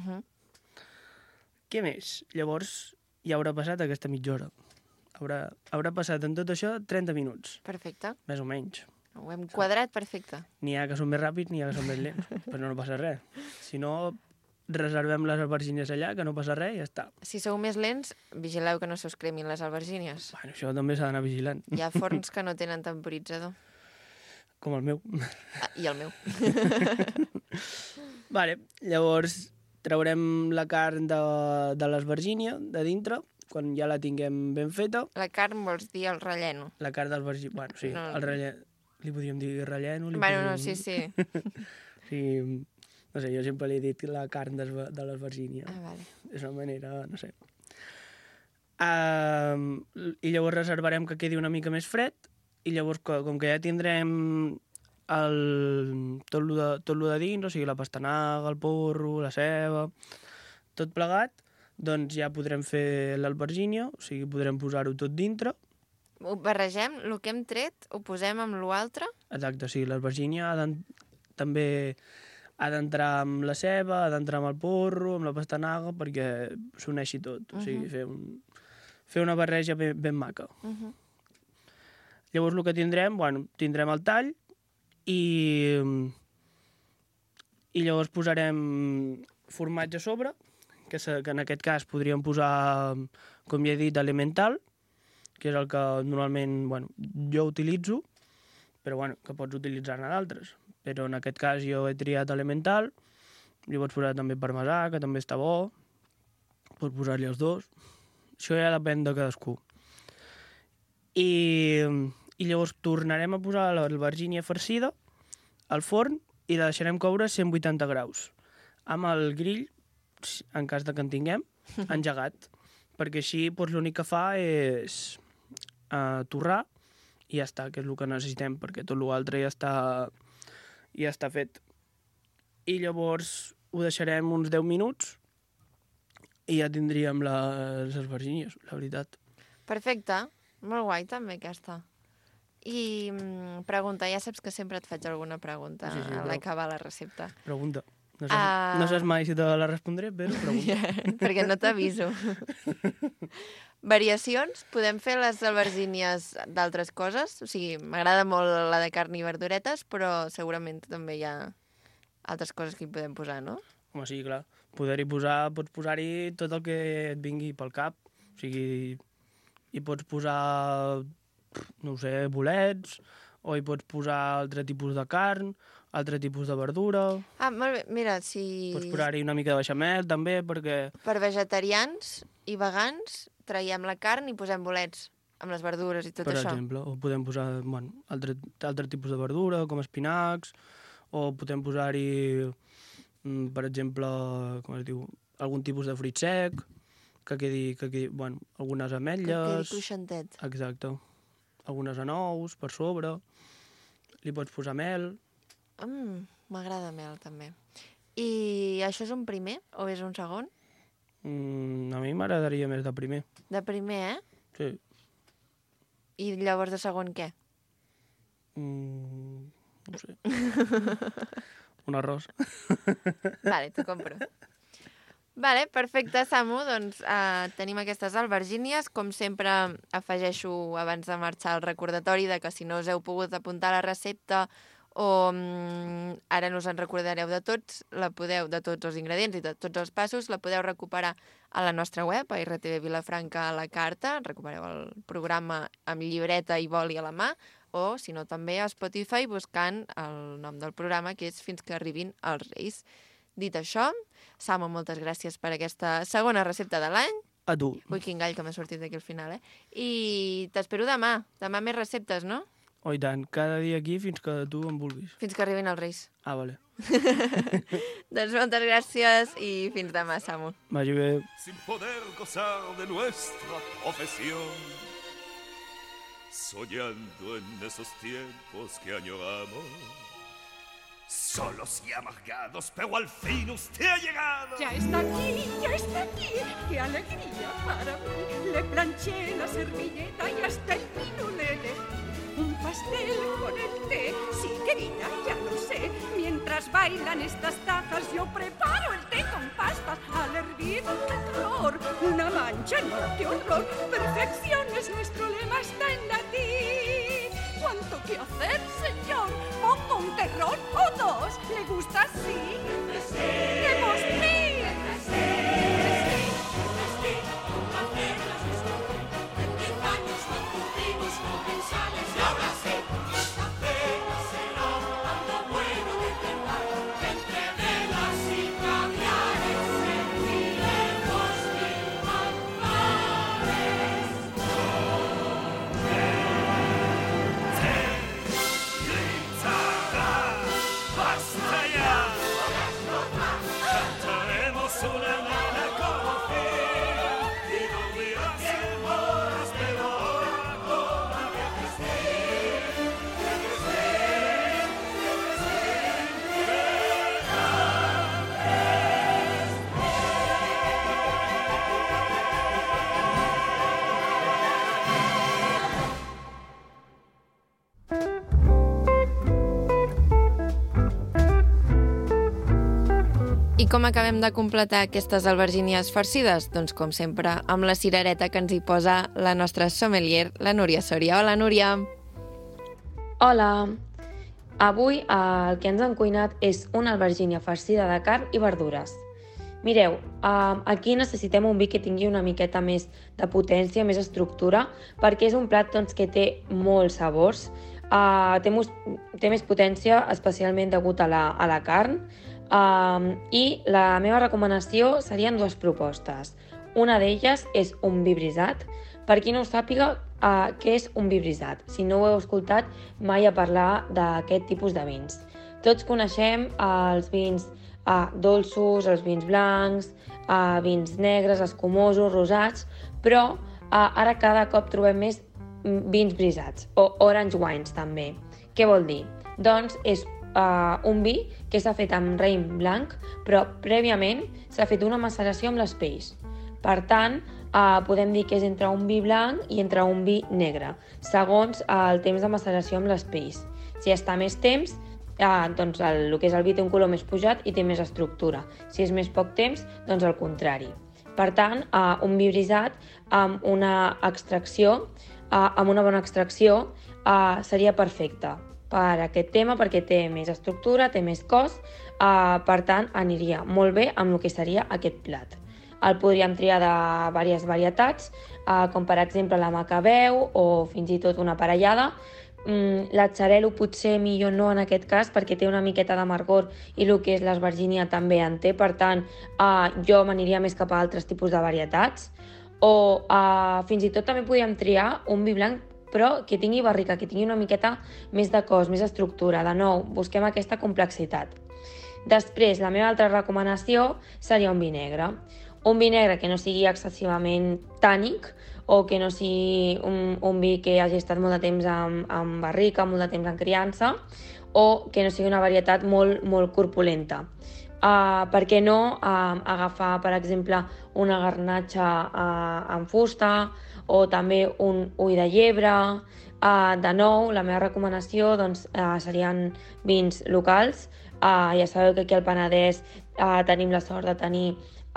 Què més? Llavors ja haurà passat aquesta mitja hora. Haurà passat en tot això 30 minuts. Perfecte. Més o menys. Ho hem quadrat perfecte. N'hi ha que són més ràpids, n'hi ha que són més lents, però no passa res. Si no, reservem les albergínies allà, que no passa res i ja està. Si sou més lents, vigileu que no se us cremin les albergínies. Bueno, això també s'ha d'anar vigilant. Hi ha forns que no tenen temporitzador. Com el meu. I el meu. Vale, llavors traurem la carn de l'esvergínia de dintre, quan ja la tinguem ben feta. La carn vols dir el relleno? La carn d'albergínia, bueno, sí, no. El relleno. Li podríem dir relleno? Bueno, no, sí. Sí, no sé, jo sempre li he dit la carn de l'esvergínia. Ah, vale. És una manera, no sé. I llavors reservarem que quedi una mica més fred, i llavors, com que ja tindrem tot lo de dins, o sigui, la pastanaga, el porro, la ceba, tot plegat, doncs ja podrem fer l'albergínia, o sigui, podrem posar-ho tot dintre. Ho barregem, el que hem tret, ho posem amb l'altre? Exacte, sí, l'albergínia també ha d'entrar amb la ceba, ha d'entrar amb el porro, amb la pastanaga, perquè s'uneixi tot, o sigui, fer una barreja ben maca. Llavors el que tindrem, bueno, tindrem el tall i llavors posarem formatge a sobre, que en aquest cas podríem posar, com ja he dit, elemental, que és el que normalment jo utilitzo, però que pots utilitzar-ne d'altres. Però en aquest cas jo he triat elemental, li pots posar també parmesà, que també està bo, pots posar-li els dos. Això ja depèn de cadascú. I llavors tornarem a posar l'albergínia farcida al forn i la deixarem coure a 180 graus, amb el grill, en cas de que en tinguem, engegat, perquè així l'únic que fa és torrar i ja està, que és el que necessitem, perquè tot l'altre ja està fet. I llavors ho deixarem uns 10 minuts i ja tindríem les albergínies, la veritat. Perfecte, molt guai també aquesta. I pregunta, ja saps que sempre et faig alguna pregunta a l'acabar la recepta. Pregunta. No saps mai si te la respondré, però pregunta. Perquè no t'aviso. Variacions? Podem fer les albergínies d'altres coses? O sigui, m'agrada molt la de carn i verduretes, però segurament també hi ha altres coses que hi podem posar, no? Home, sí, clar. Pots posar-hi tot el que et vingui pel cap. O sigui, hi pots posar, no ho sé, bolets, o hi pots posar altre tipus de carn, altre tipus de verdura. Ah, molt bé. Mira, si... Pots posar-hi una mica de beixamel, també, perquè... Per vegetarians i vegans traiem la carn i posem bolets amb les verdures i tot això. Per exemple, o podem posar altre tipus de verdura, com espinacs, o podem posar-hi, per exemple, com es diu, algun tipus de fruit sec, que quedi algunes ametlles... Que quedi cruixentet. Exacte. Algunes anous per sobre. Li pots posar mel. M'agrada mel, també. I això és un primer o és un segon? A mi m'agradaria més de primer. De primer, Sí. I llavors de segon què? No sé. Un arròs. Vale, t'ho compro. Vale, perfecte, Samu. Doncs tenim aquestes albergínies. Com sempre, afegeixo abans de marxar el recordatori de que si no us heu pogut apuntar a la recepta o ara no us en recordareu de tots, de tots els ingredients i de tots els passos, la podeu recuperar a la nostra web, a RTV Vilafranca a la carta. Recupereu el programa amb llibreta i boli a la mà, o, si no, també a Spotify buscant el nom del programa, que és Fins que arribin els Reis. Dit això, Samu, moltes gràcies per aquesta segona recepta de l'any. A tu. Ui, quin gall que m'ha sortit d'aquí al final, I t'espero demà. Demà més receptes, no? Oh, i tant. Cada dia aquí fins que tu em vulguis. Fins que arribin els Reis. Ah, vale. Doncs moltes gràcies i fins demà, Samu. Vagi bé. Sin poder gozar de nuestra profesión, soñando en esos tiempos que añoramos, solos y amargados, pero al fin usted ha llegado. Ya está aquí, qué alegría para mí. Le planché la servilleta y hasta el vino le elegí. Un pastel con el té, sí querida, ya lo sé. Mientras bailan estas tazas yo preparo el té con pastas. Al hervir un calor, una mancha, no, qué horror. Perfección es nuestro lema, está en latín. ¿Cuánto que hacer, señor? Pongo un terrón o dos. ¿Le gusta así? ¡Demos mil! Com acabem de completar aquestes albergínies farcides? Doncs, com sempre, amb la cirereta que ens hi posa la nostra sommelier, la Núria Soria. Hola, Núria! Hola! Avui el que ens han cuinat és una albergínia farcida de carn i verdures. Mireu, aquí necessitem un vi que tingui una miqueta més de potència, més estructura, perquè és un plat que té molts sabors, té més potència, especialment degut a la carn, i la meva recomanació serien 2 propostes. Una d'elles és un vi brisat. Per qui no ho sàpiga, què és un vi brisat? Si no ho heu escoltat mai a parlar d'aquest tipus de vins. Tots coneixem els vins dolços, els vins blancs, vins negres, escumosos, rosats, però ara cada cop trobem més vins brisats, o orange wines també. Què vol dir? Doncs és un vi que s'ha fet amb raïm blanc, però prèviament s'ha fet una maceració amb les pells. Per tant, podem dir que és entre un vi blanc i entre un vi negre, segons el temps de maceració amb les pells. Si està més temps, doncs el que és el vi té un color més pujat i té més estructura. Si és més poc temps, doncs el contrari. Per tant, un vi brisat amb una bona extracció seria perfecte per aquest tema, perquè té més estructura, té més cos, per tant aniria molt bé amb el que seria aquest plat. El podríem triar de diverses varietats, com per exemple la macabeu o fins i tot una parellada. La xarel·lo potser millor no en aquest cas, perquè té una miqueta d'amargor i el que és l'esvergínia també en té, per tant jo m'aniria més cap a altres tipus de varietats. O fins i tot també podríem triar un vi blanc però que tingui barrica, que tingui una miqueta més de cos, més estructura. De nou, busquem aquesta complexitat. Després, la meva altra recomanació seria un vi negre. Un vi negre que no sigui excessivament tànic o que no sigui un vi que hagi estat molt de temps en barrica, molt de temps en criança, o que no sigui una varietat molt, molt corpulenta. Per què no agafar, per exemple, una garnatxa en fusta o també un ull de llebre. De nou, la meva recomanació serien vins locals. Ja sabeu que aquí al Penedès tenim la sort de tenir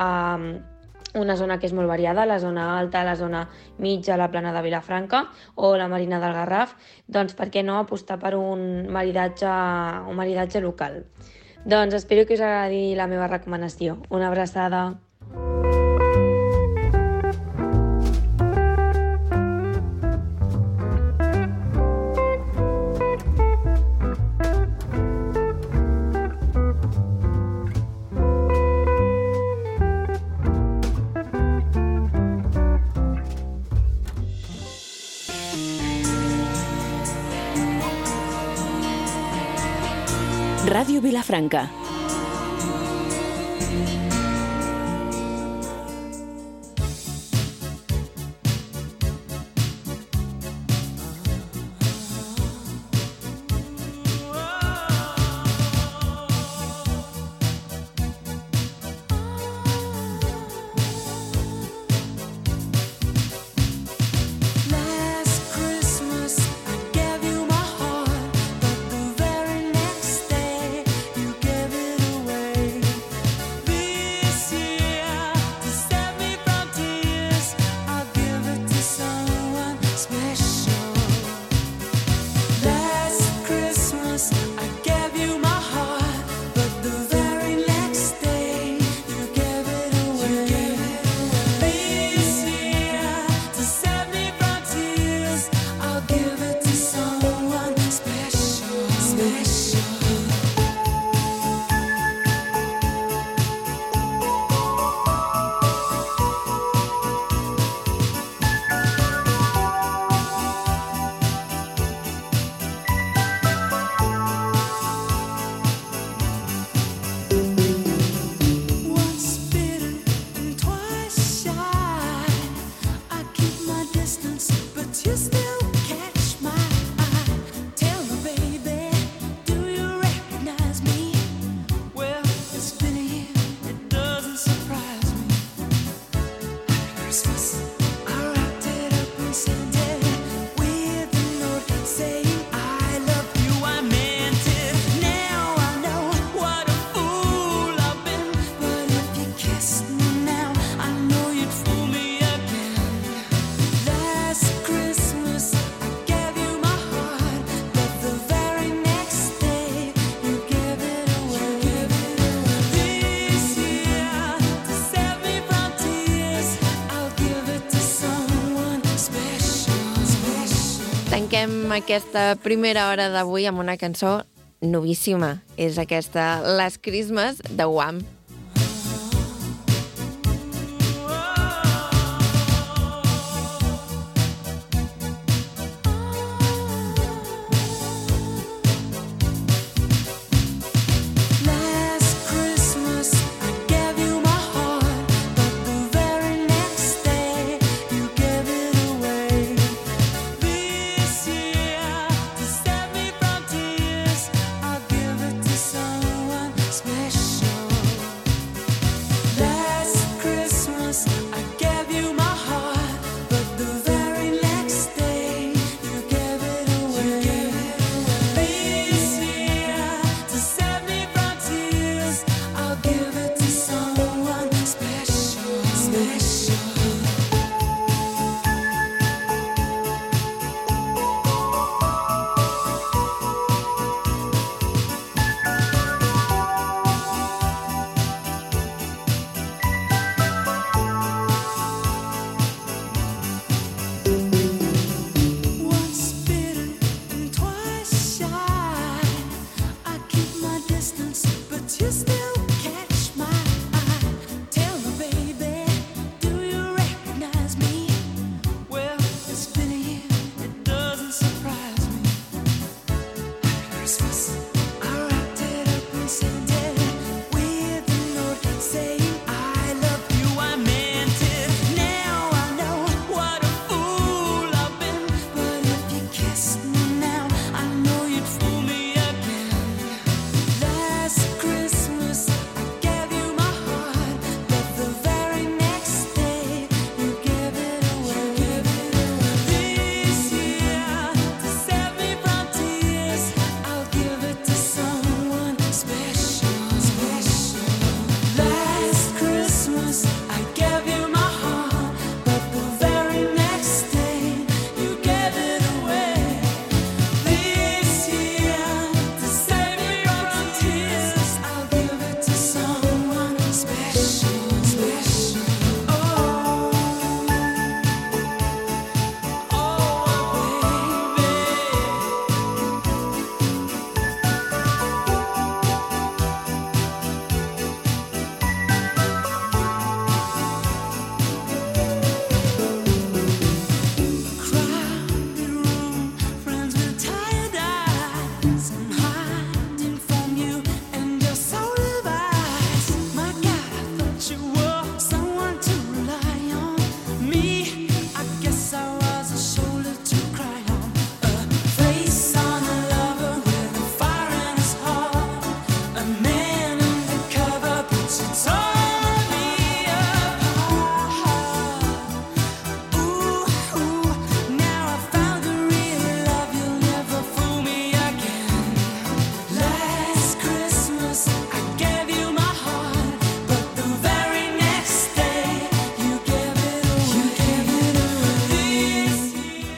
una zona que és molt variada, la zona alta, la zona mitja, la plana de Vilafranca o la Marina del Garraf. Doncs per què no apostar per un maridatge local? Doncs espero que us agradi la meva recomanació. Una abraçada. Ràdio Vilafranca. You still catch my eye. Tell me, baby, do Tanquem aquesta primera hora d'avui amb una cançó novíssima. És aquesta Last Christmas de Wham. Christmas.